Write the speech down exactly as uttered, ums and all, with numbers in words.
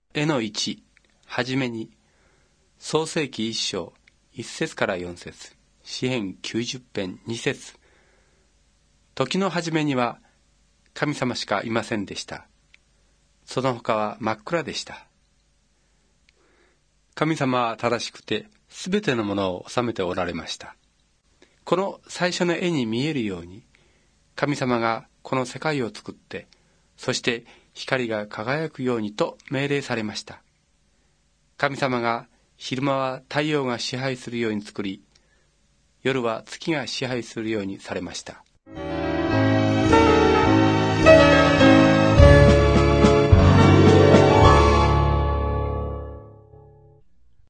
絵のいち、はじめに、創世記一章、一節から四節、詩編九十編二節。時の初めには神様しかいませんでした。その他は真っ暗でした。神様は正しくて、すべてのものを治めておられました。この最初の絵に見えるように、神様がこの世界を作って、そして光が輝くようにと命令されました。神様が昼間は太陽が支配するように作り、夜は月が支配するようにされました。